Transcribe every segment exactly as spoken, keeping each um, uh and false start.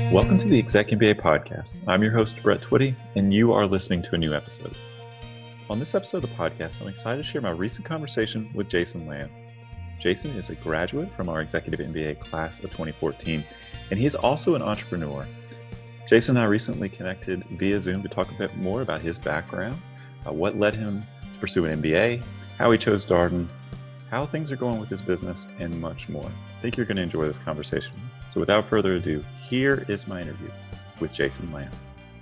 Welcome to the Exec M B A podcast. I'm your host, Brett Twitty, and you are listening to a new episode. On this episode of the podcast, I'm excited to share my recent conversation with Jason Lamb. Jason is a graduate from our Executive M B A class of twenty fourteen, and he is also an entrepreneur. Jason and I recently connected via Zoom to talk a bit more about his background, uh, what led him to pursue an M B A, how he chose Darden, how things are going with his business, and much more. I think you're going to enjoy this conversation. So without further ado, here is my interview with Jason Lamb.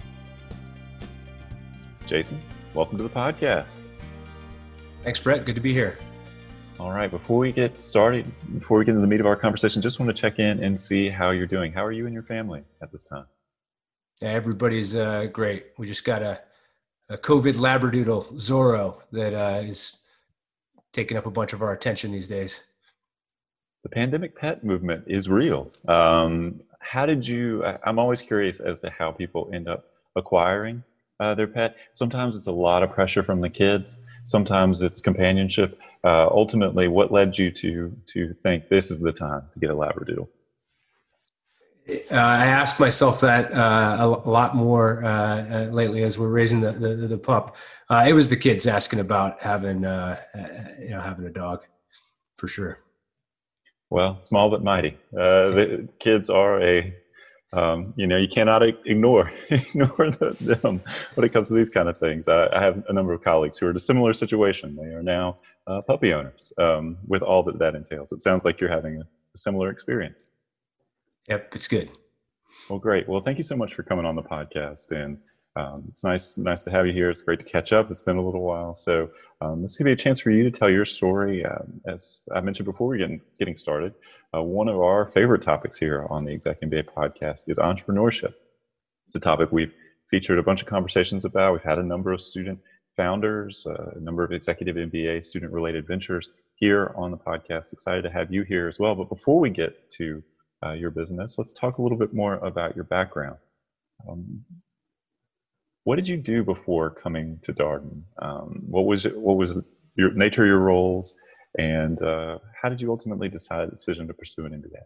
Jason, welcome to the podcast. Thanks, Brett. Good to be here. All right. Before we get started, before we get into the meat of our conversation, just want to check in and see how you're doing. How are you and your family at this time? Yeah, everybody's uh, great. We just got a, a COVID labradoodle, Zorro, that uh, is taking up a bunch of our attention these days. The pandemic pet movement is real. Um, how did you, I'm always curious as to how people end up acquiring uh, their pet. Sometimes it's a lot of pressure from the kids. Sometimes it's companionship. Uh, ultimately, what led you to to think this is the time to get a Labradoodle? Uh, I ask myself that uh, a, a lot more uh, uh, lately as we're raising the the, the pup. Uh, it was the kids asking about having uh, uh, you know having a dog, for sure. Well, small but mighty. Uh, the kids are a, um, you know, you cannot ignore ignore the, them when it comes to these kind of things. I, I have a number of colleagues who are in a similar situation. They are now uh, puppy owners um, with all that that entails. It sounds like you're having a, a similar experience. Yep, it's good. Well, great. Well, thank you so much for coming on the podcast, and um, it's nice nice to have you here. It's great to catch up. It's been a little while, so um, this could be a chance for you to tell your story. Um, as I mentioned before we get getting started, uh, one of our favorite topics here on the Exec M B A podcast is entrepreneurship. It's a topic we've featured a bunch of conversations about. We've had a number of student founders, uh, a number of executive M B A student-related ventures here on the podcast. Excited to have you here as well. But before we get to uh, your business, let's talk a little bit more about your background. Um, What did you do before coming to Darden? Um, what was it, what was your nature of your roles, and uh, how did you ultimately decide the decision to pursue an M B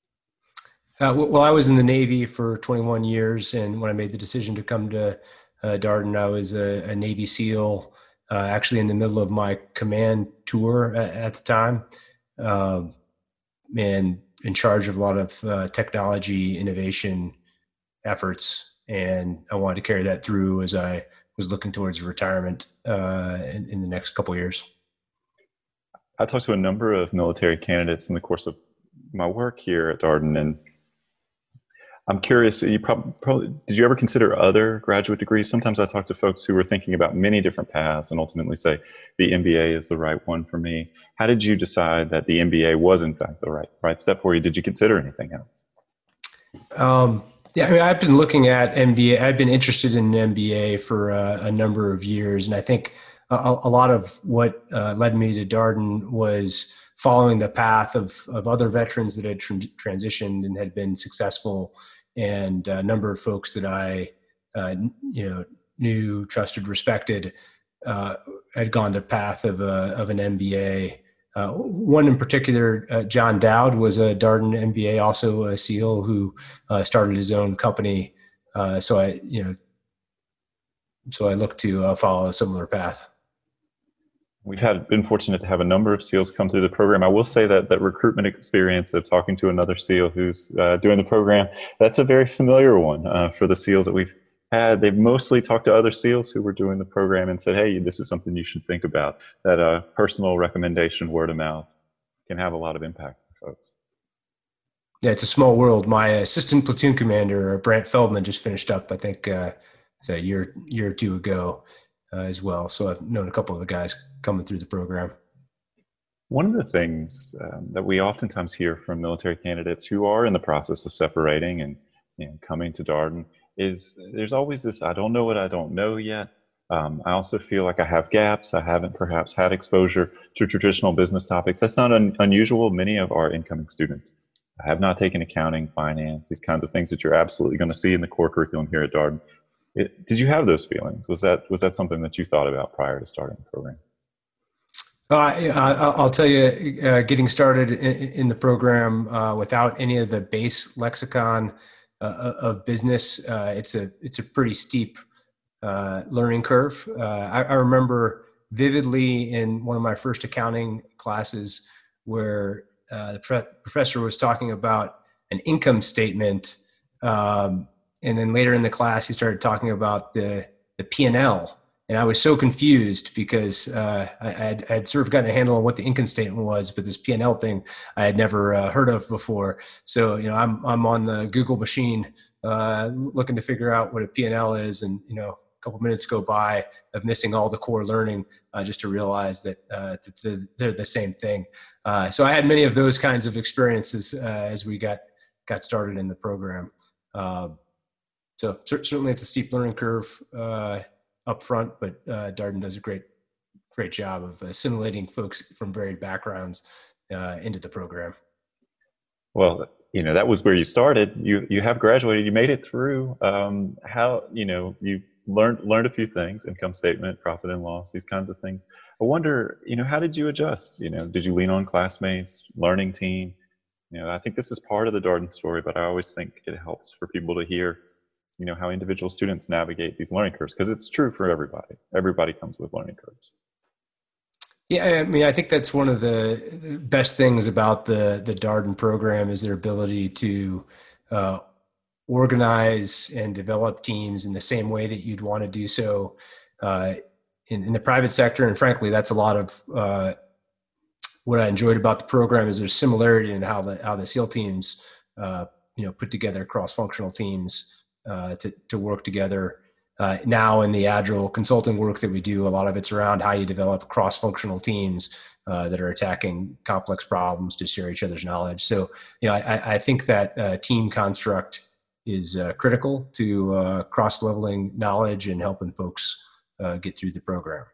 A? Uh, well, I was in the Navy for twenty-one years, and when I made the decision to come to uh, Darden, I was a, a Navy SEAL, uh, actually in the middle of my command tour at, at the time, um, and in charge of a lot of uh, technology innovation efforts. And I wanted to carry that through as I was looking towards retirement uh, in, in the next couple of years. I talked to a number of military candidates in the course of my work here at Darden, and I'm curious, you probably, probably did you ever consider other graduate degrees? Sometimes I talk to folks who were thinking about many different paths and ultimately say the M B A is the right one for me. How did you decide that the M B A was in fact the right right step for you? Did you consider anything else? Um, Yeah, I mean, I've been looking at M B A. I've been interested in M B A for uh, a number of years, and I think a, a lot of what uh, led me to Darden was following the path of of other veterans that had tr- transitioned and had been successful, and a number of folks that I, uh, you know, knew, trusted, respected, uh, had gone the path of a, of an M B A. Uh, one in particular, uh, John Dowd, was a Darden M B A, also a SEAL who uh, started his own company. Uh, so I, you know, so I look to uh, follow a similar path. We've had been fortunate to have a number of SEALs come through the program. I will say that that recruitment experience of talking to another SEAL who's uh, doing the program, that's a very familiar one uh, for the SEALs that we've had. They've mostly talked to other SEALs who were doing the program and said, hey, this is something you should think about. That uh, personal recommendation, word of mouth, can have a lot of impact for folks. Yeah, it's a small world. My assistant platoon commander, Brant Feldman, just finished up, I think, uh, a year, year or two ago uh, as well. So I've known a couple of the guys coming through the program. One of the things um, that we oftentimes hear from military candidates who are in the process of separating and you know, coming to Darden is there's always this, I don't know what I don't know yet. Um, I also feel like I have gaps. I haven't perhaps had exposure to traditional business topics. That's not un- unusual. Many of our incoming students have not taken accounting, finance, these kinds of things that you're absolutely going to see in the core curriculum here at Darden. It, did you have those feelings? Was that was that something that you thought about prior to starting the program? Uh, I'll tell you, uh, getting started in, in the program uh, without any of the base lexicon uh, of business. Uh, it's a it's a pretty steep uh, learning curve. Uh, I, I remember vividly in one of my first accounting classes where uh, the pre- professor was talking about an income statement, um, and then later in the class he started talking about the the P and L. And I was so confused because uh, I had I'd sort of gotten a handle on what the income statement was, but this P and L thing I had never uh, heard of before. So, you know, I'm I'm on the Google machine uh, looking to figure out what a P and L is, and you know, a couple minutes go by of missing all the core learning uh, just to realize that uh, they're, they're the same thing. Uh, so I had many of those kinds of experiences uh, as we got got started in the program. Uh, so certainly, it's a steep learning curve Uh, up front, but uh, Darden does a great, great job of assimilating folks from varied backgrounds uh, into the program. Well, you know, that was where you started. You you have graduated. You made it through. Um, how you know you learned learned a few things: income statement, profit and loss, these kinds of things. I wonder, you know, how did you adjust? You know, did you lean on classmates, learning team? You know, I think this is part of the Darden story, but I always think it helps for people to hear, you know, how individual students navigate these learning curves, because it's true for everybody. Everybody comes with learning curves. Yeah, I mean, I think that's one of the best things about the the Darden program is their ability to uh, organize and develop teams in the same way that you'd want to do so uh, in, in the private sector. And frankly, that's a lot of uh, what I enjoyed about the program is there's similarity in how the how the SEAL teams, uh, you know, put together cross-functional teams uh, to to work together. Uh, now in the agile consulting work that we do, a lot of it's around how you develop cross-functional teams uh, that are attacking complex problems to share each other's knowledge. So, you know, I, I think that uh, team construct is uh, critical to uh, cross-leveling knowledge and helping folks uh, get through the program.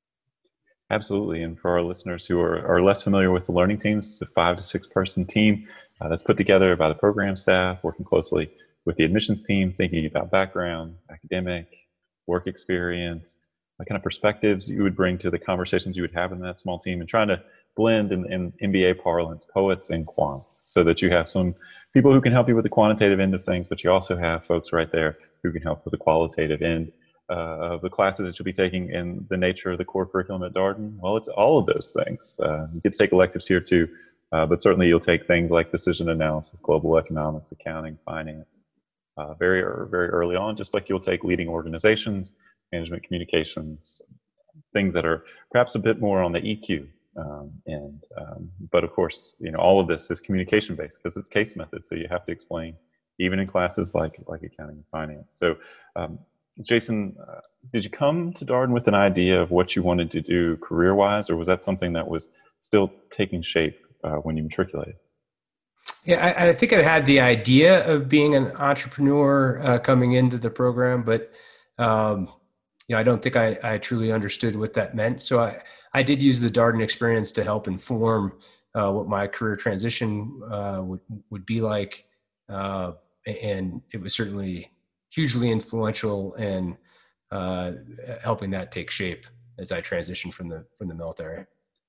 Absolutely. And for our listeners who are, are less familiar with the learning teams, it's a five to six person team uh, that's put together by the program staff, working closely with the admissions team, thinking about background, academic, work experience, what kind of perspectives you would bring to the conversations you would have in that small team, and trying to blend in, in M B A parlance, poets and quants, so that you have some people who can help you with the quantitative end of things, but you also have folks right there who can help with the qualitative end uh, of the classes that you'll be taking. In the nature of the core curriculum at Darden, well, it's all of those things. Uh, you get to take electives here too, uh, but certainly you'll take things like decision analysis, global economics, accounting, finance, Uh, very, very early on, just like you'll take leading organizations, management communications, things that are perhaps a bit more on the E Q um, end. Um, but of course, you know, all of this is communication based because it's case method. So you have to explain, even in classes like like accounting and finance. So, um, Jason, uh, did you come to Darden with an idea of what you wanted to do career wise, or was that something that was still taking shape uh, when you matriculated? Yeah, I, I think I had the idea of being an entrepreneur uh, coming into the program, but um, you know, I don't think I, I truly understood what that meant. So I, I did use the Darden experience to help inform uh, what my career transition uh, would would be like, uh, and it was certainly hugely influential in uh, helping that take shape as I transitioned from the from the military.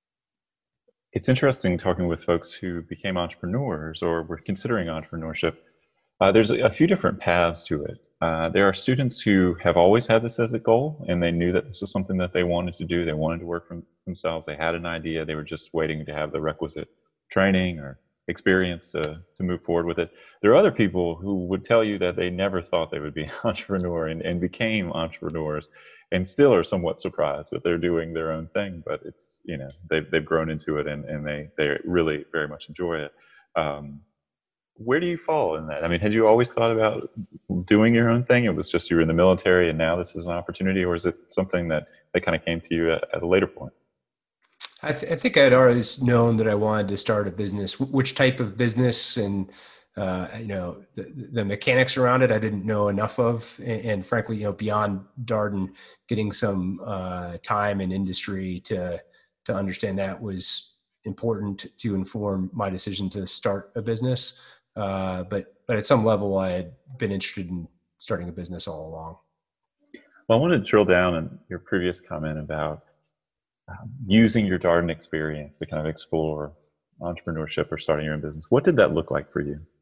It's interesting talking with folks who became entrepreneurs or were considering entrepreneurship. Uh, there's a, a few different paths to it. Uh, there are students who have always had this as a goal, and they knew that this was something that they wanted to do. They wanted to work for themselves. They had an idea. They were just waiting to have the requisite training or experience to, to move forward with it. There are other people who would tell you that they never thought they would be an entrepreneur and, and became entrepreneurs, and still are somewhat surprised that they're doing their own thing, but it's, you know, they've, they've grown into it, and, and they, they really very much enjoy it. Um, where do you fall in that? I mean, had you always thought about doing your own thing? It was just you were in the military and now this is an opportunity, or is it something that, that kind of came to you at, at a later point? I, th- I think I'd always known that I wanted to start a business. Which type of business and uh, you know the, the mechanics around it, I didn't know enough of. And, and frankly, you know, beyond Darden, getting some uh, time in industry to to understand that was important to inform my decision to start a business. Uh, but but at some level, I had been interested in starting a business all along. Well, I want to drill down on your previous comment about um, using your Darden experience to kind of explore entrepreneurship or starting your own business. What did that look like for you?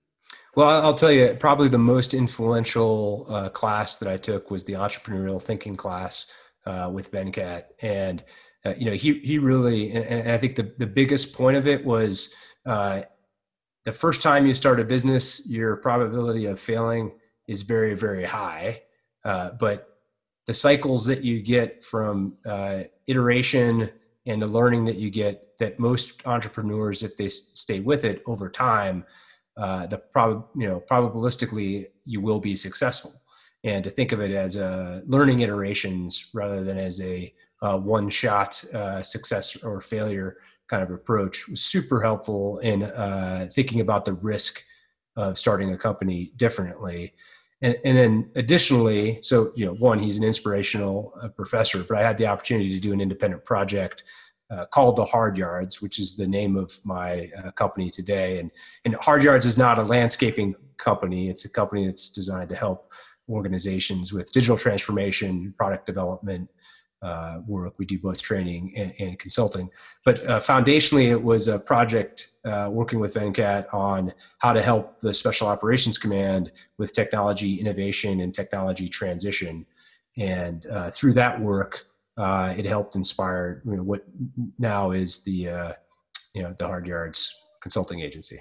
Well, I'll tell you, probably the most influential uh, class that I took was the entrepreneurial thinking class uh, with Venkat. And, uh, you know, he, he really, and, and I think the, the biggest point of it was uh, the first time you start a business, your probability of failing is very, very high. Uh, but the cycles that you get from uh, iteration and the learning that you get, that most entrepreneurs, if they s- stay with it over time, uh, the prob, you know, probabilistically you will be successful. And to think of it as a learning iterations rather than as a uh, one-shot uh, success or failure kind of approach was super helpful in uh, thinking about the risk of starting a company differently. And, and then additionally, so, you know, one, he's an inspirational uh, professor, but I had the opportunity to do an independent project uh, called the Hard Yards, which is the name of my uh, company today. And, and Hard Yards is not a landscaping company. It's a company that's designed to help organizations with digital transformation, product development, uh, work. We do both training and, and consulting. But uh, foundationally, it was a project uh, working with Venkat on how to help the Special Operations Command with technology innovation and technology transition. And uh, through that work, uh, it helped inspire, you know, what now is the uh, you know the Hard Yards consulting agency.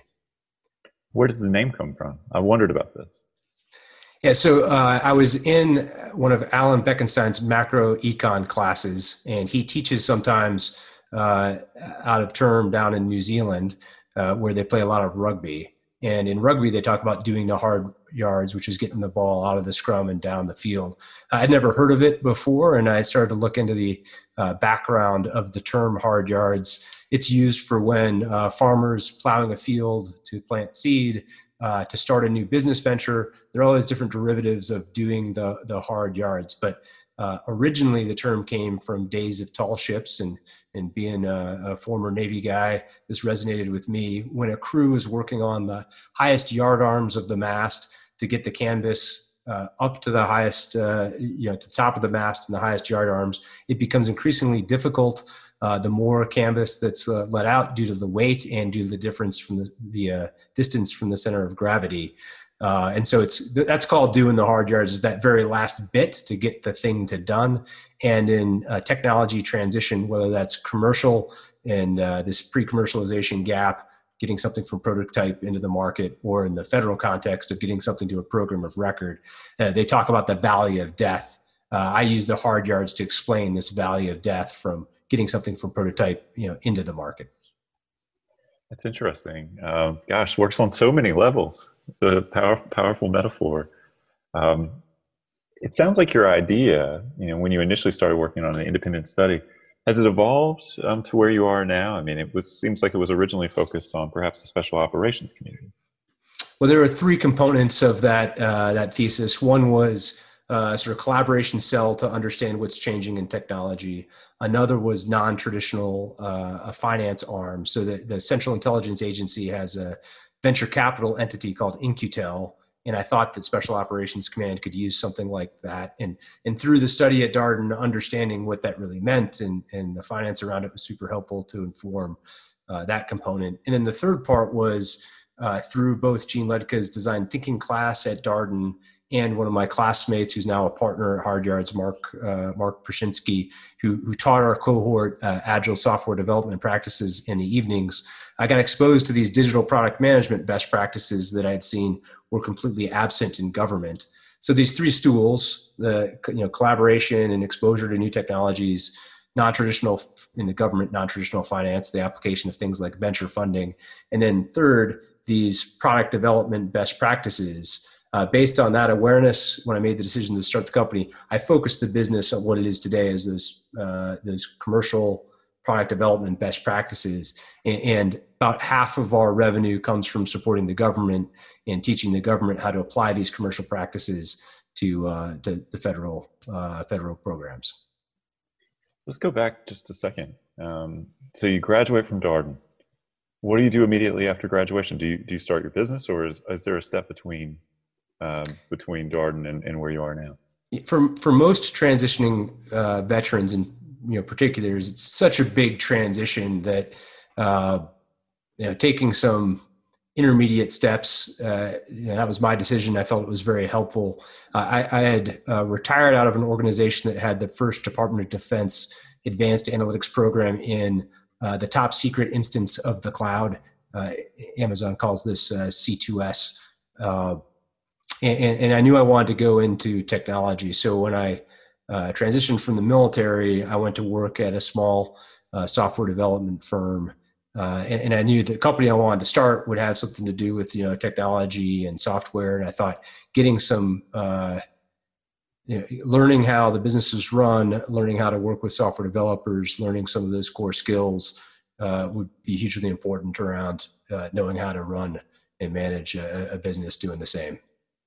Where does the name come from? I wondered about this. Yeah, so uh, I was in one of Alan Beckenstein's macro econ classes, and he teaches sometimes uh, out of term down in New Zealand, uh, where they play a lot of rugby. And in rugby, they talk about doing the hard yards, which is getting the ball out of the scrum and down the field. I'd never heard of it before, and I started to look into the uh, background of the term hard yards. It's used for when uh, farmers plowing a field to plant seed, Uh, to start a new business venture. There are all these different derivatives of doing the, the hard yards. But uh, originally the term came from days of tall ships, and, and being a, a former Navy guy, this resonated with me. When a crew is working on the highest yard arms of the mast to get the canvas uh, up to the highest, uh, you know, to the top of the mast and the highest yard arms, it becomes increasingly difficult. Uh, the more canvas that's uh, let out due to the weight and due to the difference from the, the uh, distance from the center of gravity. Uh, and so it's that's called doing the hard yards, is that very last bit to get the thing to done. And in uh, technology transition, whether that's commercial and uh, this pre-commercialization gap, getting something from prototype into the market, or in the federal context of getting something to a program of record, uh, they talk about the valley of death. Uh, I use the hard yards to explain this valley of death from getting something from prototype, you know, into the market. That's interesting. Uh, gosh, works on so many levels. It's a power, powerful metaphor. Um, it sounds like your idea, you know, when you initially started working on an independent study, has it evolved um, to where you are now? I mean, it was seems like it was originally focused on perhaps the special operations community. Well, there are three components of that uh, that thesis. One was uh, sort of collaboration cell to understand what's changing in technology. Another was non-traditional uh, a finance arm. So the, the Central Intelligence Agency has a venture capital entity called InQtel. And I thought that Special Operations Command could use something like that. And, and through the study at Darden, understanding what that really meant and, and the finance around it was super helpful to inform uh, that component. And then the third part was uh, through both Gene Ledka's design thinking class at Darden and one of my classmates who's now a partner at Hard Yards, Mark uh, Mark Prashinsky, who, who taught our cohort uh, agile software development practices in the evenings. I got exposed to these digital product management best practices that I had seen were completely absent in government. So these three stools, the you know collaboration and exposure to new technologies, non-traditional in the government, non-traditional finance, the application of things like venture funding, and then third, these product development best practices. Uh, based on that awareness, when I made the decision to start the company, I focused the business on what it is today as those uh, those commercial product development best practices. And, and about half of our revenue comes from supporting the government and teaching the government how to apply these commercial practices to uh, to the federal uh, federal programs. Let's go back just a second. Um, so you graduate from Darden. What do you do immediately after graduation? Do you do you start your business, or is is there a step between? Um, between Darden and, and where you are now? For for most transitioning uh, veterans, and you know particulars, it's such a big transition that uh, you know taking some intermediate steps. Uh, you know, that was my decision. I felt it was very helpful. Uh, I, I had uh, retired out of an organization that had the first Department of Defense advanced analytics program in uh, the top secret instance of the cloud. Uh, Amazon calls this uh, C two S. Uh, and, and I knew I wanted to go into technology. So when I uh, transitioned from the military, I went to work at a small uh, software development firm. Uh, and, and I knew the company I wanted to start would have something to do with, you know, technology and software. And I thought getting some, uh, you know, learning how the business is run, learning how to work with software developers, learning some of those core skills uh, would be hugely important around uh, knowing how to run and manage a, a business doing the same.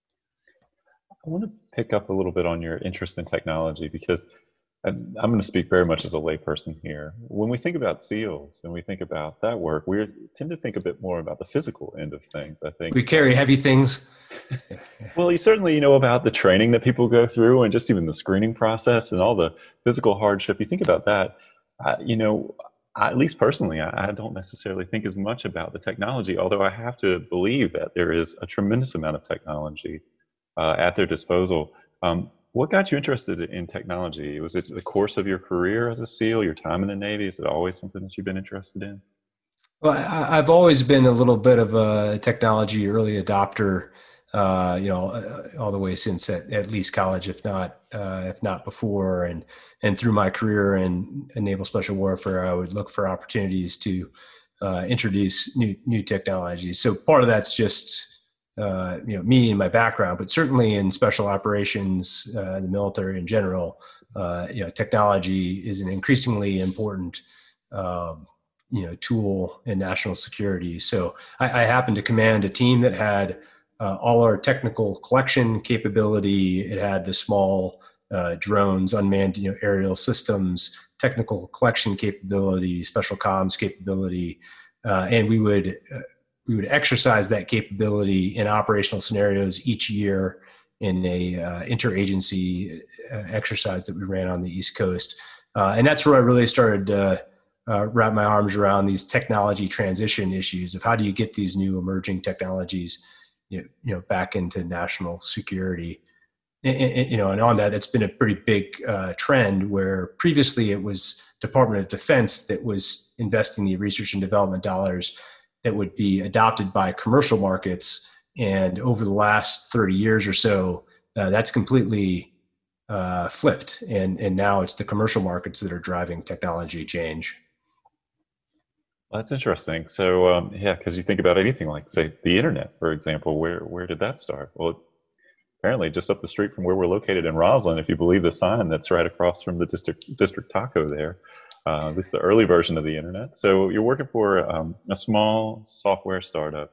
I want to pick up a little bit on your interest in technology, because and I'm going to speak very much as a layperson here. When we think about SEALs and we think about that work, we tend to think a bit more about the physical end of things, I think. We carry heavy things. Well, you certainly know about the training that people go through and just even the screening process and all the physical hardship. You think about that, uh, you know, I, at least personally, I, I don't necessarily think as much about the technology, although I have to believe that there is a tremendous amount of technology uh, at their disposal. Um, What got you interested in technology? Was it the course of your career as a SEAL, your time in the Navy? Is it always something that you've been interested in? Well, I, I've always been a little bit of a technology early adopter, uh, you know, all the way since at, at least college, if not, uh, if not before. And, and through my career in, in naval special warfare, I would look for opportunities to uh, introduce new, new technologies. So part of that's just, Uh, you know, me and my background, but certainly in special operations, uh, the military in general, uh, you know, technology is an increasingly important, um, you know, tool in national security. So I, I happened to command a team that had uh, all our technical collection capability. It had the small uh, drones, unmanned, you know, aerial systems, technical collection capability, special comms capability, uh, and we would. Uh, We would exercise that capability in operational scenarios each year in a uh, interagency uh, exercise that we ran on the East Coast. Uh, and that's where I really started to uh, wrap my arms around these technology transition issues of how do you get these new emerging technologies, you know, you know back into national security. And, and, you know, and on that, it's been a pretty big uh, trend where previously it was Department of Defense that was investing the research and development dollars that would be adopted by commercial markets. And over the last thirty years or so, uh, that's completely uh, flipped. And, and now it's the commercial markets that are driving technology change. That's interesting. So um, yeah, because you think about anything like, say, the internet, for example, where, where did that start? Well, apparently just up the street from where we're located in Roslyn, if you believe the sign that's right across from the district, district taco there. Uh, at least the early version of the internet. So you're working for um, a small software startup.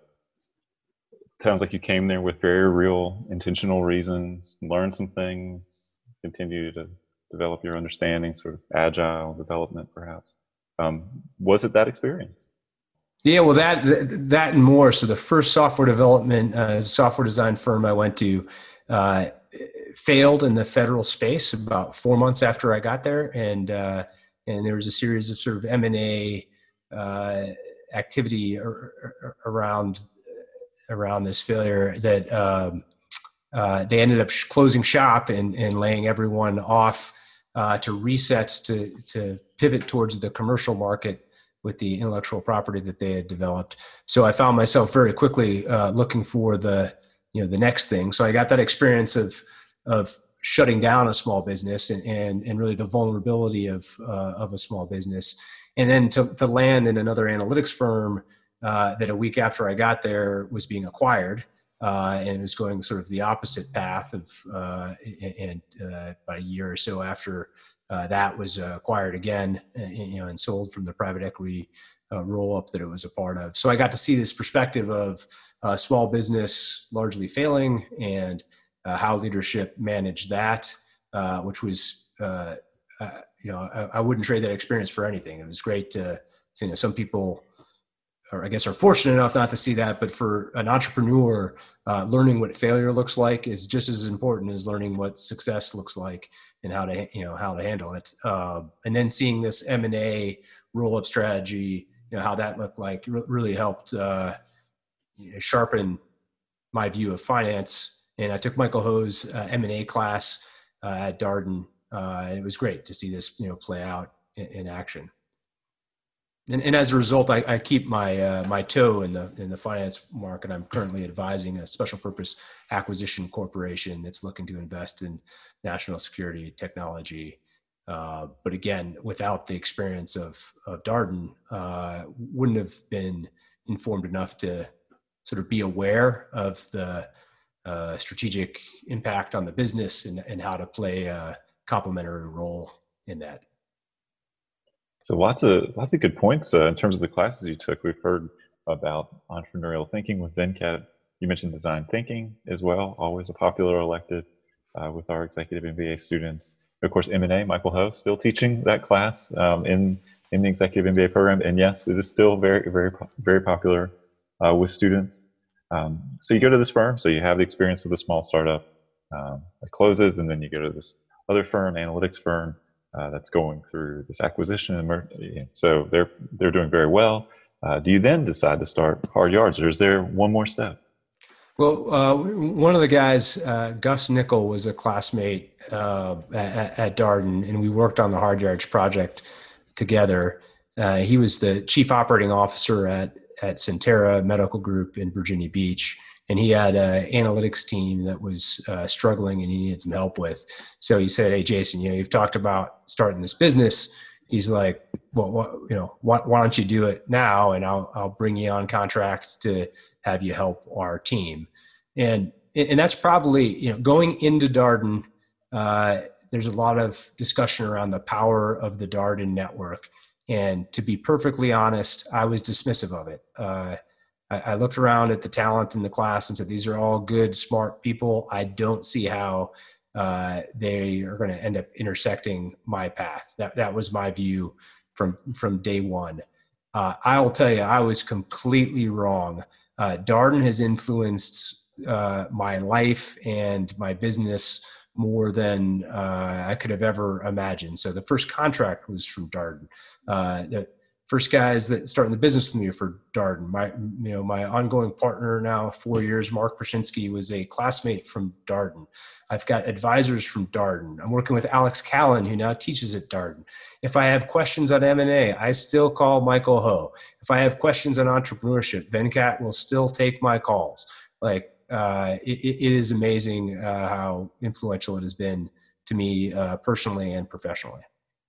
It sounds like you came there with very real, intentional reasons, learned some things, continue to develop your understanding, sort of agile development, perhaps. Um, was it that experience? Yeah, well, that that and more. So the first software development uh, software design firm I went to uh, failed in the federal space about four months after I got there, and uh, And there was a series of sort of M and A uh, activity ar- ar- around around this failure that um, uh, they ended up sh- closing shop and, and laying everyone off uh, to reset to to pivot towards the commercial market with the intellectual property that they had developed. So I found myself very quickly uh, looking for the you know the next thing. So I got that experience of of shutting down a small business and, and, and really the vulnerability of, uh, of a small business. And then to, to land in another analytics firm uh, that a week after I got there was being acquired uh, and was going sort of the opposite path of, uh, and uh, about a year or so after uh, that was uh, acquired again, and, you know, and sold from the private equity uh, roll-up that it was a part of. So I got to see this perspective of uh, small business largely failing and Uh, how leadership managed that, uh, which was, uh, uh, you know, I, I wouldn't trade that experience for anything. It was great to, to, you know, some people, or I guess are fortunate enough not to see that, but for an entrepreneur, uh, learning what failure looks like is just as important as learning what success looks like and how to, you know, how to handle it. Um, and then seeing this M and A roll-up strategy, you know, how that looked like re- really helped, uh, you know, sharpen my view of finance. And I took Michael Ho's uh, M and A class uh, at Darden, uh, and it was great to see this, you know, play out in, in action. And, and as a result, I, I keep my uh, my toe in the in the finance market. I'm currently advising a special purpose acquisition corporation that's looking to invest in national security technology. Uh, but again, without the experience of of Darden, uh, wouldn't have been informed enough to sort of be aware of the uh, strategic impact on the business and, and how to play a complementary role in that. So lots of lots of good points uh, in terms of the classes you took. We've heard about entrepreneurial thinking with Venkat. You mentioned design thinking as well, always a popular elective uh, with our executive M B A students. Of course, M and A, Michael Ho, still teaching that class um, in in the executive M B A program. And yes, it is still very, very, very popular uh, with students. Um, so you go to this firm, so you have the experience with a small startup um, that closes, and then you go to this other firm, analytics firm, Uh, that's going through this acquisition, and so they're they're doing very well. Uh, do you then decide to start Hard Yards, or is there one more step? Well, uh, one of the guys, uh, Gus Nickel, was a classmate uh, at, at Darden, and we worked on the Hard Yards project together. Uh, he was the chief operating officer at at Centera Medical Group in Virginia Beach. And he had an analytics team that was uh, struggling and he needed some help with. So he said, "Hey, Jason, you know, you've talked about starting this business." He's like, "Well, what, you know, why, why don't you do it now? And I'll, I'll bring you on contract to have you help our team." And, and that's probably, you know, going into Darden, uh, there's a lot of discussion around the power of the Darden network. And to be perfectly honest, I was dismissive of it. Uh, I looked around at the talent in the class and said, these are all good, smart people. I don't see how uh, they are going to end up intersecting my path. That that was my view from, from day one. Uh, I'll tell you, I was completely wrong. Uh, Darden has influenced uh, my life and my business more than uh, I could have ever imagined. So the first contract was from Darden. Uh, the, First guys that starting the business with me for Darden. My, you know, my ongoing partner now, four years, Mark Prashinsky, was a classmate from Darden. I've got advisors from Darden. I'm working with Alex Callan, who now teaches at Darden. If I have questions on M and A, I still call Michael Ho. If I have questions on entrepreneurship, Venkat will still take my calls. Like, uh, it, it is amazing uh, how influential it has been to me uh, personally and professionally.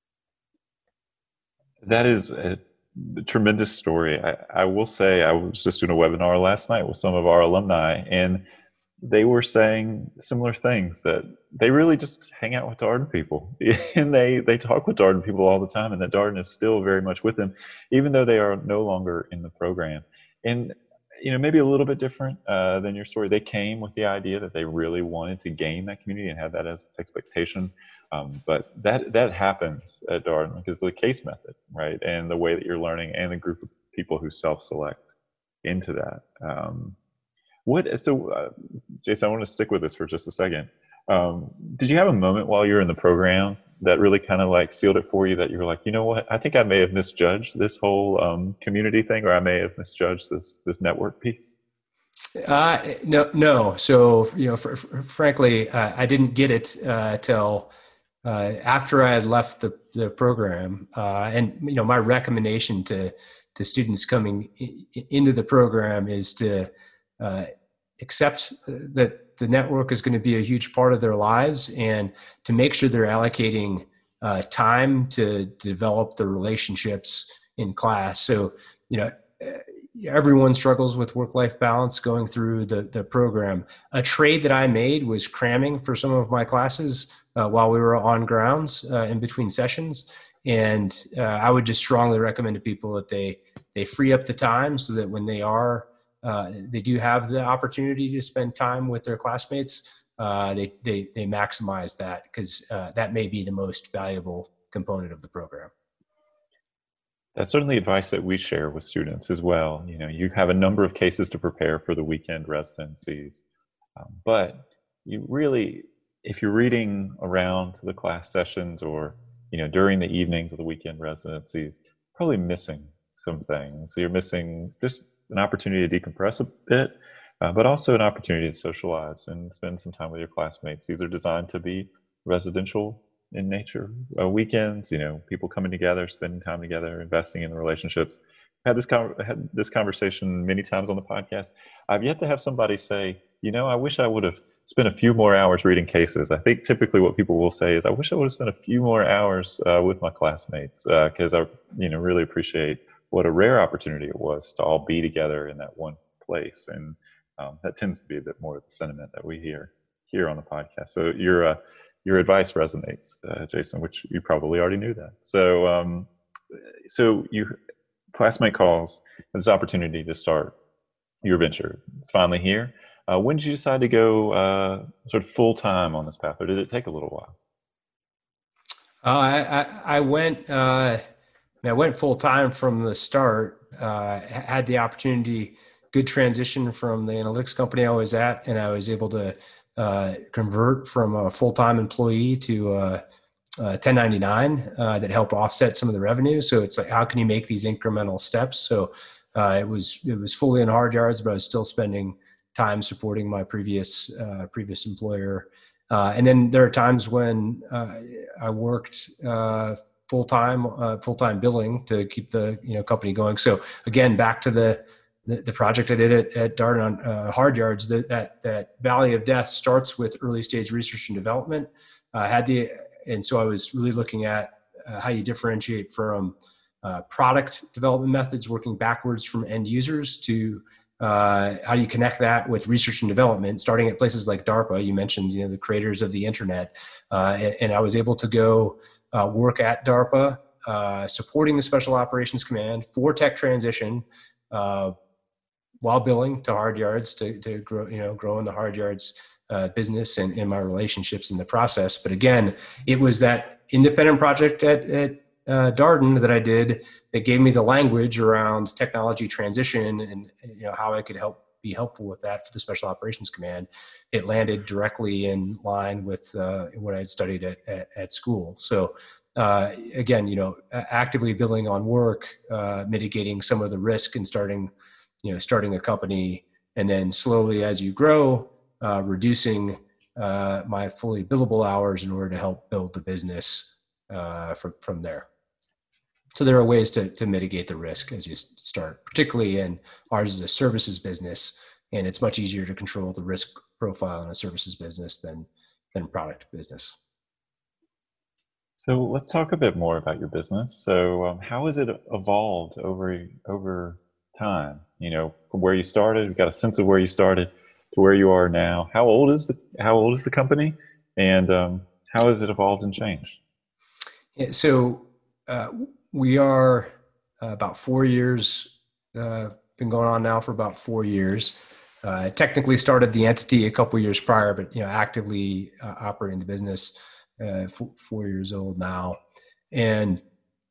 That is a tremendous story. I, I will say I was just doing a webinar last night with some of our alumni, and they were saying similar things, that they really just hang out with Darden people and they, they talk with Darden people all the time, and that Darden is still very much with them, even though they are no longer in the program. And, you know, maybe a little bit different uh, than your story. They came with the idea that they really wanted to gain that community and have that as expectation. Um, but that that happens at Darden because of the case method, right? And the way that you're learning and the group of people who self-select into that. Um, what, so uh, Jason, I want to stick with this for just a second. Um, did you have a moment while you were in the program that really kind of like sealed it for you, that you were like, you know what, I think I may have misjudged this whole um, community thing, or I may have misjudged this this network piece? Uh, no, no. So, you know, for, for, frankly, uh, I didn't get it uh, till uh, after I had left the, the program. Uh, and, you know, my recommendation to, to students coming I- into the program is to uh, accept that the network is going to be a huge part of their lives, and to make sure they're allocating uh, time to develop the relationships in class. So, you know, everyone struggles with work-life balance going through the, the program. A trade that I made was cramming for some of my classes uh, while we were on grounds uh, in between sessions. And uh, I would just strongly recommend to people that they, they free up the time so that when they are, uh, they do have the opportunity to spend time with their classmates, uh, they, they, they maximize that, because uh, that may be the most valuable component of the program. That's certainly advice that we share with students as well. You know, you have a number of cases to prepare for the weekend residencies, um, but you really, if you're reading around the class sessions or, you know, during the evenings of the weekend residencies, probably missing some things. So you're missing just an opportunity to decompress a bit, uh, but also an opportunity to socialize and spend some time with your classmates. These are designed to be residential in nature, uh, weekends, you know, people coming together, spending time together, investing in the relationships. I had this con- had this conversation many times on the podcast. I've yet to have somebody say, you know, I wish I would have spent a few more hours reading cases. I think typically what people will say is, I wish I would have spent a few more hours uh, with my classmates, because uh, I, you know, really appreciate what a rare opportunity it was to all be together in that one place. And um, that tends to be a bit more of the sentiment that we hear here on the podcast. So your uh, your advice resonates, uh, Jason, which you probably already knew that. So um, so you classmate calls this opportunity to start your venture. It's finally here. Uh, when did you decide to go uh, sort of full time on this path, or did it take a little while? Uh, I, I, I went uh, I went full time from the start. Uh, had the opportunity, good transition from the analytics company I was at, and I was able to uh, convert from a full time employee to uh, uh, ten ninety-nine uh, that helped offset some of the revenue. So it's like, how can you make these incremental steps? So uh, it was it was fully in hard yards, but I was still spending time supporting my previous uh, previous employer. Uh, and then there are times when uh, I worked uh, full time uh, full time billing to keep the you know company going. So again, back to the the, the project I did at, at Darden on uh, hard yards. That, that that valley of death starts with early stage research and development. I uh, had the and so I was really looking at uh, how you differentiate from uh, product development methods, working backwards from end users to uh, how do you connect that with research and development, starting at places like DARPA. You mentioned, you know, the creators of the internet. Uh, and, and I was able to go uh, work at DARPA, uh, supporting the Special Operations Command for tech transition, uh, while billing to hard yards to, to grow, you know, grow in the hard yards uh, business and, and my relationships in the process. But again, it was that independent project at, at uh, Darden that I did that gave me the language around technology transition and, you know, how I could help be helpful with that for the Special Operations Command. It landed directly in line with uh, what I had studied at, at, at school. So uh, again, you know, actively building on work, uh, mitigating some of the risk and starting, you know, starting a company, and then slowly as you grow, uh, reducing uh, my fully billable hours in order to help build the business uh, from, from there. So there are ways to, to mitigate the risk as you start, particularly in ours is a services business, and it's much easier to control the risk profile in a services business than, than product business. So let's talk a bit more about your business. So um, how has it evolved over, over time? You know, from where you started, we've got a sense of where you started to where you are now. How old is the, how old is the company, and um, how has it evolved and changed? Yeah, so uh, we are uh, about four years, uh, been going on now for about four years. Uh, I technically started the entity a couple years prior, but, you know, actively uh, operating the business uh, f- four years old now. And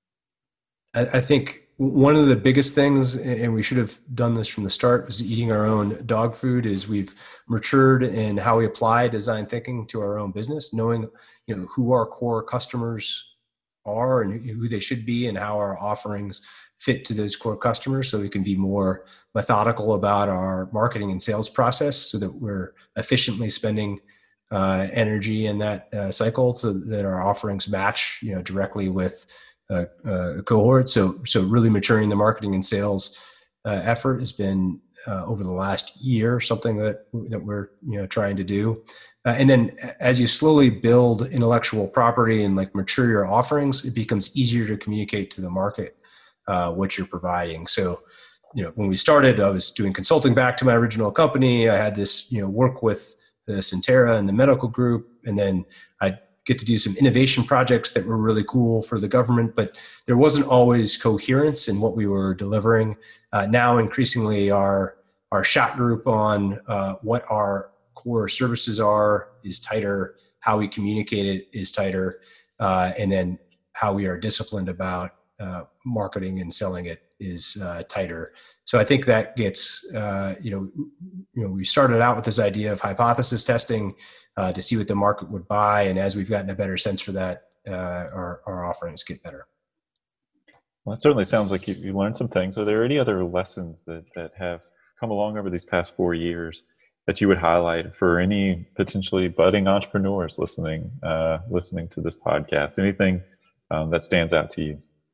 I, I think one of the biggest things, and we should have done this from the start, was eating our own dog food, is we've matured in how we apply design thinking to our own business, knowing, you know, who our core customers are and who they should be and how our offerings fit to those core customers, so we can be more methodical about our marketing and sales process so that we're efficiently spending uh, energy in that uh, cycle so that our offerings match, you know, directly with uh, uh, cohort. So, so really maturing the marketing and sales uh, effort has been uh, over the last year, something that, that we're, you know, trying to do. Uh, and then as you slowly build intellectual property and like mature your offerings, it becomes easier to communicate to the market uh, what you're providing. So, you know, when we started, I was doing consulting back to my original company. I had this, you know, work with the Centera and the medical group, and then I'd get to do some innovation projects that were really cool for the government, but there wasn't always coherence in what we were delivering. Uh, now, increasingly, our our shot group on uh, what our core services are is tighter, how we communicate it is tighter, uh, and then how we are disciplined about uh, marketing and selling it is uh, tighter. So I think that gets, uh, you know, you know, we started out with this idea of hypothesis testing uh, to see what the market would buy, and as we've gotten a better sense for that, uh, our, our offerings get better. Well, it certainly sounds like you, you learned some things. Are there any other lessons that, that have come along over these past four years that you would highlight for any potentially budding entrepreneurs listening uh, listening to this podcast? Anything um, that stands out to you?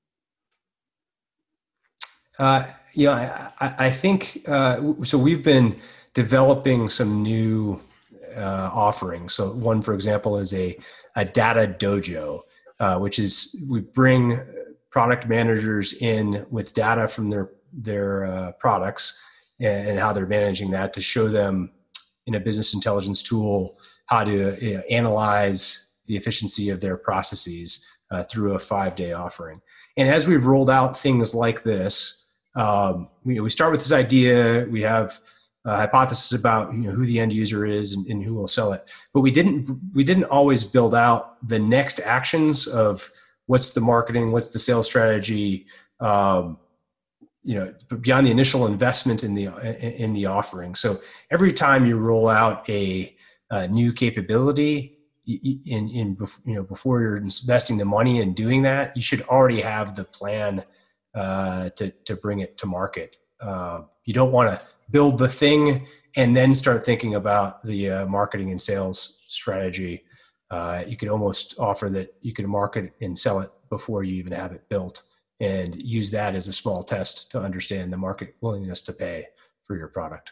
Uh, you know, I, I, I think uh, so. We've been developing some new uh, offerings. So one, for example, is a a data dojo, uh, which is we bring product managers in with data from their their uh, products and, and how they're managing that to show them in a business intelligence tool how to you know, analyze the efficiency of their processes uh, through a five day offering. And as we've rolled out things like this. Um, we, we start with this idea. We have a hypothesis about you know, who the end user is and, and who will sell it. But we didn't we didn't always build out the next actions of what's the marketing, what's the sales strategy, um, you know, beyond the initial investment in the in the offering. So every time you roll out a, a new capability, in in you know before you're investing the money in doing that, you should already have the plan. Uh, to to bring it to market. Uh, you don't want to build the thing and then start thinking about the uh, marketing and sales strategy. Uh, you could almost offer that you can market and sell it before you even have it built, and use that as a small test to understand the market willingness to pay for your product.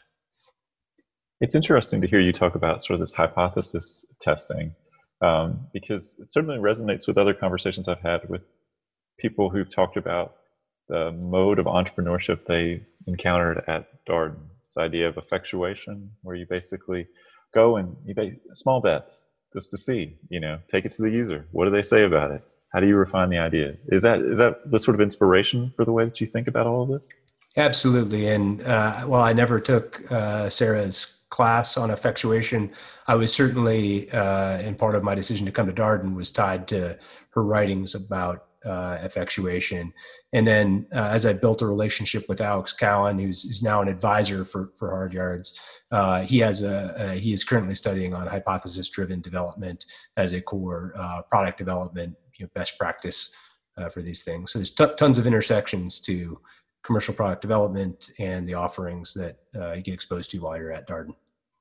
It's interesting to hear you talk about sort of this hypothesis testing, um, because it certainly resonates with other conversations I've had with people who've talked about the mode of entrepreneurship they encountered at Darden. This idea of effectuation, where you basically go and you make small bets just to see, you know, take it to the user. What do they say about it? How do you refine the idea? Is that is that the sort of inspiration for the way that you think about all of this? Absolutely. And uh, while I never took uh, Sarah's class on effectuation, I was certainly, uh, and part of my decision to come to Darden was tied to her writings about Uh, effectuation. And then uh, as I built a relationship with Alex Cowan, who's, who's now an advisor for, for Hard Yards, uh, he has a, a, he is currently studying on hypothesis-driven development as a core uh, product development, you know, best practice uh, for these things. So there's t- tons of intersections to commercial product development and the offerings that uh, you get exposed to while you're at Darden.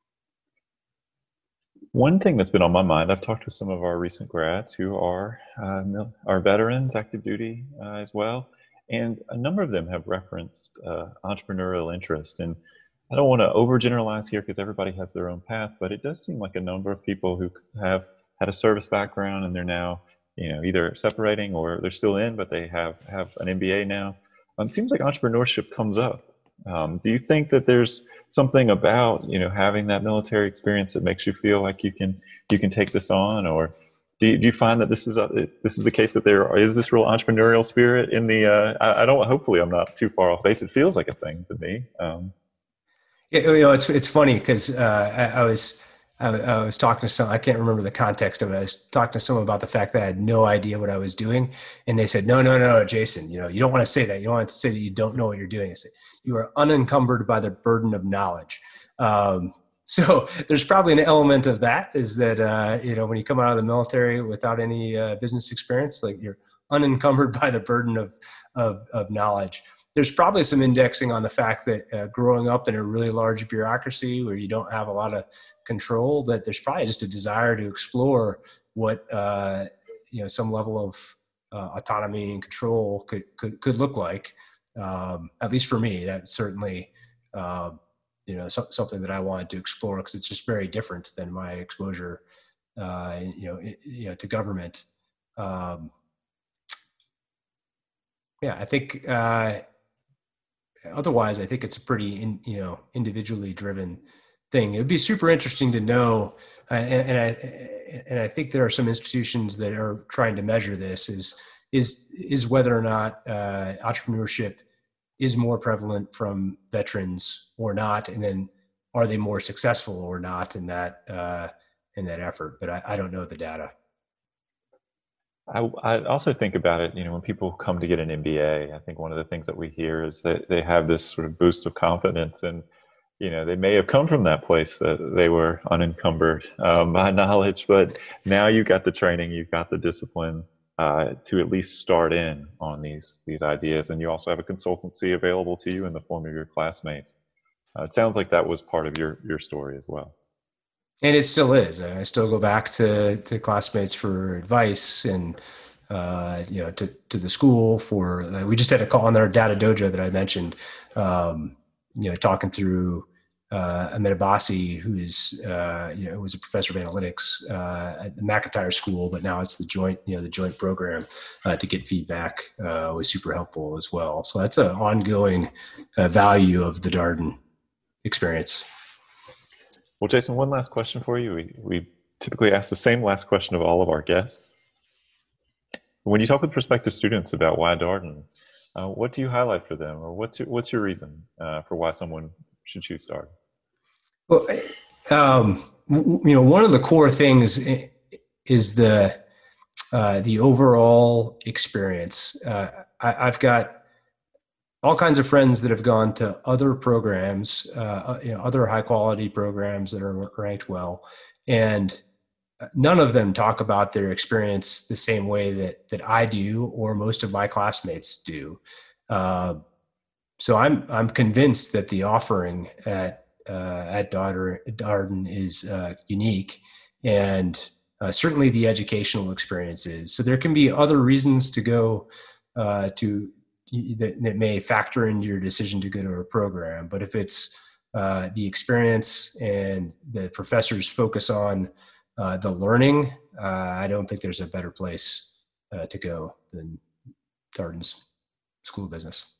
One thing that's been on my mind, I've talked to some of our recent grads who are uh, are veterans, active duty uh, as well, and a number of them have referenced uh, entrepreneurial interest. And I don't want to overgeneralize here because everybody has their own path, but it does seem like a number of people who have had a service background and they're now, you know, either separating or they're still in, but they have have an M B A now. Um, it seems like entrepreneurship comes up. Um, do you think that there's something about, you know, having that military experience that makes you feel like you can you can take this on, or do you, do you find that this is a, this is the case that there is this real entrepreneurial spirit in the? Uh, I, I don't. Hopefully, I'm not too far off base. It feels like a thing to me. Um, yeah, you know, it's it's funny because uh, I, I was I, I was talking to some. I can't remember the context of it. I was talking to someone about the fact that I had no idea what I was doing, and they said, "No, no, no, Jason. You know, you don't want to say that. You don't want to say that you don't know what you're doing." I said, "You are unencumbered by the burden of knowledge." Um, so there's probably an element of that, is that, uh, you know, when you come out of the military without any uh, business experience, like you're unencumbered by the burden of, of, of knowledge. There's probably some indexing on the fact that uh, growing up in a really large bureaucracy where you don't have a lot of control, that there's probably just a desire to explore what, uh, you know, some level of uh, autonomy and control could, could, could look like. Um, at least for me, that's certainly, uh, you know, so, something that I wanted to explore because it's just very different than my exposure, uh, you know, it, you know, to government. Um, yeah, I think uh, otherwise, I think it's a pretty, in, you know, individually driven thing. It'd be super interesting to know, uh, and, and I and I think there are some institutions that are trying to measure this. Is is is whether or not uh, entrepreneurship is more prevalent from veterans or not, and then are they more successful or not in that uh, in that effort? But I, I don't know the data. I, I also think about it, you know, when people come to get an M B A, I think one of the things that we hear is that they have this sort of boost of confidence, and, you know, they may have come from that place that they were unencumbered um, by knowledge, but now you've got the training, you've got the discipline. uh, to at least start in on these these ideas. And you also have a consultancy available to you in the form of your classmates. Uh, it sounds like that was part of your your story as well. And it still is. I still go back to, to classmates for advice and, uh, you know, to, to the school for, uh, we just had a call on our data dojo that I mentioned, um, you know, talking through uh, Amit Abbasi, who's, uh, you know, was a professor of analytics uh, at the McIntyre School, but now it's the joint, you know, the joint program uh, to get feedback uh, was super helpful as well. So that's an ongoing uh, value of the Darden experience. Well, Jason, one last question for you. We, we typically ask the same last question of all of our guests. When you talk with prospective students about why Darden, uh, what do you highlight for them, or what's your, what's your reason uh, for why someone should choose Darden? Well, um, you know, one of the core things is the uh, the overall experience. Uh, I, I've got all kinds of friends that have gone to other programs, uh, you know, other high quality programs that are ranked well, and none of them talk about their experience the same way that that I do or most of my classmates do. Uh, so I'm I'm convinced that the offering at uh, at Darden is uh, unique, and uh, certainly the educational experiences. So there can be other reasons to go uh, to. That, that may factor into your decision to go to a program. But if it's uh, the experience and the professors focus on uh, the learning, uh, I don't think there's a better place uh, to go than Darden's School of Business.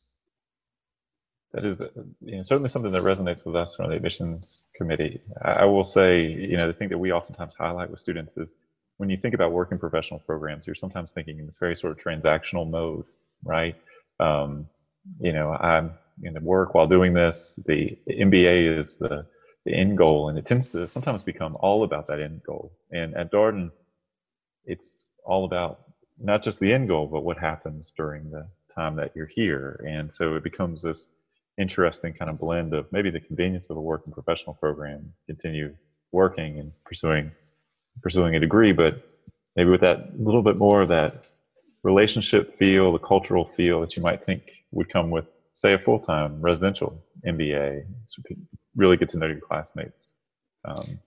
That is, you know, certainly something that resonates with us from the admissions committee. I will say, you know, the thing that we oftentimes highlight with students is when you think about working professional programs, you're sometimes thinking in this very sort of transactional mode, right? Um, you know, I'm going to work while doing this. The, the M B A is the, the end goal, and it tends to sometimes become all about that end goal. And at Darden, it's all about not just the end goal, but what happens during the time that you're here. And so it becomes this interesting kind of blend of maybe the convenience of a working professional program, continue working and pursuing pursuing a degree, but maybe with that little bit more of that relationship feel, the cultural feel that you might think would come with, say, a full-time residential M B A. So you really get to know your classmates. Um,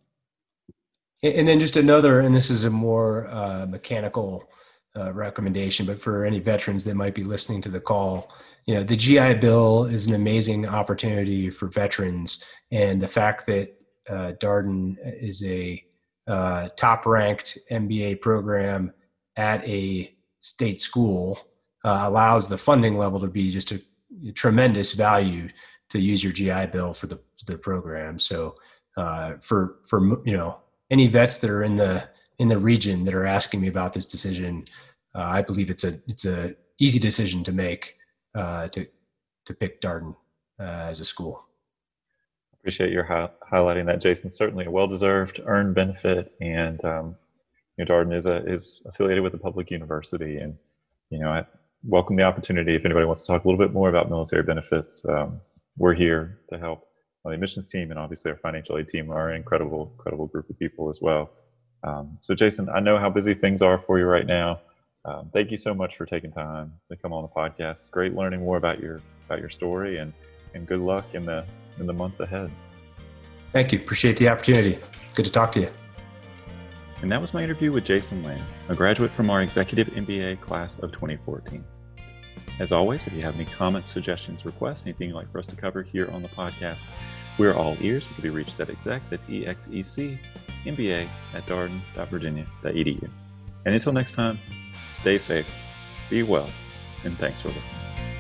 and then just another, and this is a more uh, mechanical uh, recommendation, but for any veterans that might be listening to the call, you know, the G I Bill is an amazing opportunity for veterans, and the fact that uh, Darden is a uh, top-ranked M B A program at a state school uh, allows the funding level to be just a, a tremendous value to use your G I Bill for the for the program. So uh, for for you know any vets that are in the in the region that are asking me about this decision, uh, I believe it's a it's a easy decision to make uh, to to pick Darden uh, as a school. Appreciate your hi- highlighting that, Jason. Certainly a well-deserved earned benefit, and um, you know, Darden is a, is affiliated with a public university, and you know, I welcome the opportunity. If anybody wants to talk a little bit more about military benefits, um, we're here to help. Well, the admissions team and obviously our financial aid team are an incredible, incredible group of people as well. Um, so, Jason, I know how busy things are for you right now. Um, thank you so much for taking time to come on the podcast. It's great learning more about your about your story, and and good luck in the in the months ahead. Thank you. Appreciate the opportunity. Good to talk to you. And that was my interview with Jason Lamb, a graduate from our executive M B A class of twenty fourteen. As always, if you have any comments, suggestions, requests, anything you'd like for us to cover here on the podcast, we're all ears. We can be reached at exec, that's E X E C, M B A at darden dot virginia dot e d u. And until next time, stay safe, be well, and thanks for listening.